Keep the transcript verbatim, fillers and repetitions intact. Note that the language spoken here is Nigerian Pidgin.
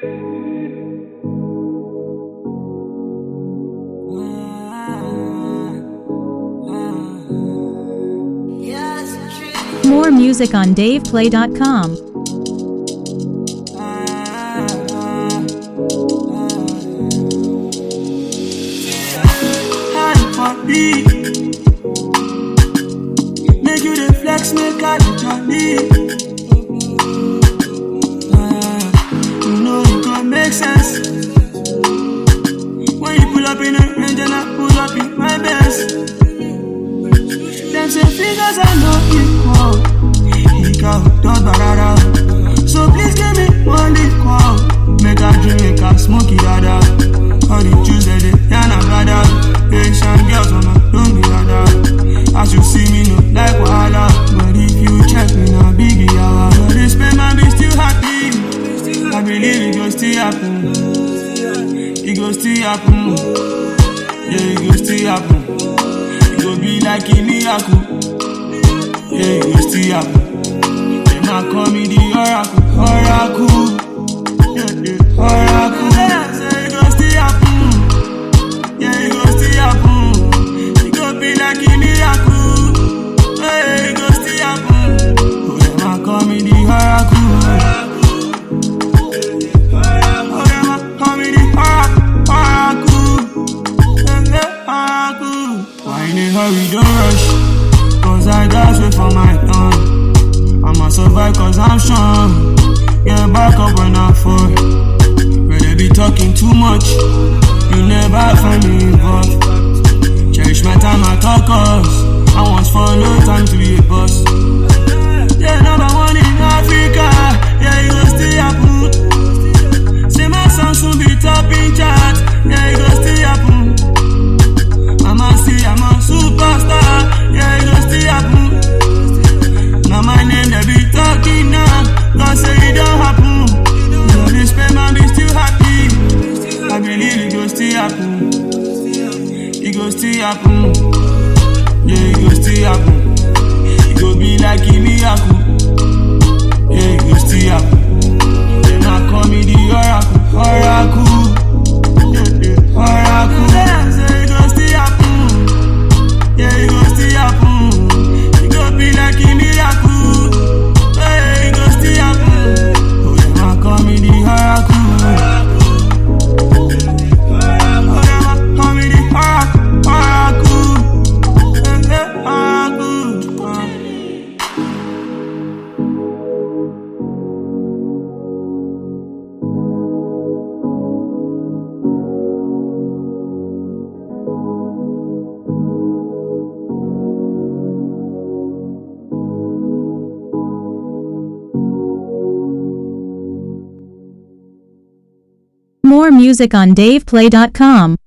More music on dave play dot com. Make you the flex, make I the jolly. Uh, you know it gon' make sense when you pull up in a range and I pull up in my best. Them say fingers are not equal. Equal, don't barara. So please give me one equal. Make a drink, make a smoky dada. All the juice that they can gather. Asian girls wanna don't be dada. As you see me, no like wahala. But if you check me, now biggie hour. But this pain, man, be still happy. I believe it go still happen. It go still happen. Yeah, it go still happen. It go be like in Miyaku. Yeah, it go still happen. They might call me the Oracle. Oracle. Yeah, the Oracle. Yeah, say it go still happen. Yeah, it go still happen. It go be like in Miyaku. Hey, it go still happen. Oh, they might call me the Oracle. Hurry, don't rush, cause I just wait for my turn. I'ma survive cause I'm strong. Get back up when I fall. When they be talking too much, you never find me involved. Cherish my time at all costs. I once follow time to be a boss. Yeah, number one in Africa. Yeah, it go still happen. Say my song soon be top in chart. Yeah, it go still happen. Mama see I'm a superstar, yeah, it go still happen. Now my name they be talking now, God say it don't happen. You this pain man be still happy. I believe it go still happen. It go still happen. Yeah, it go still happen. It go be like in Miyaku. Yeah, it go still happen. They might call me the Oracle. Oracle. Yeah, the Oracle. Yeah, say it go still happen. Yeah, it go still happen. It go be like in Miyaku. Hey, it go still happen. Oh, they might call me the Oracle. Oh, they might call me the Oracle. Oracle. Oracle. More music on dave play dot com.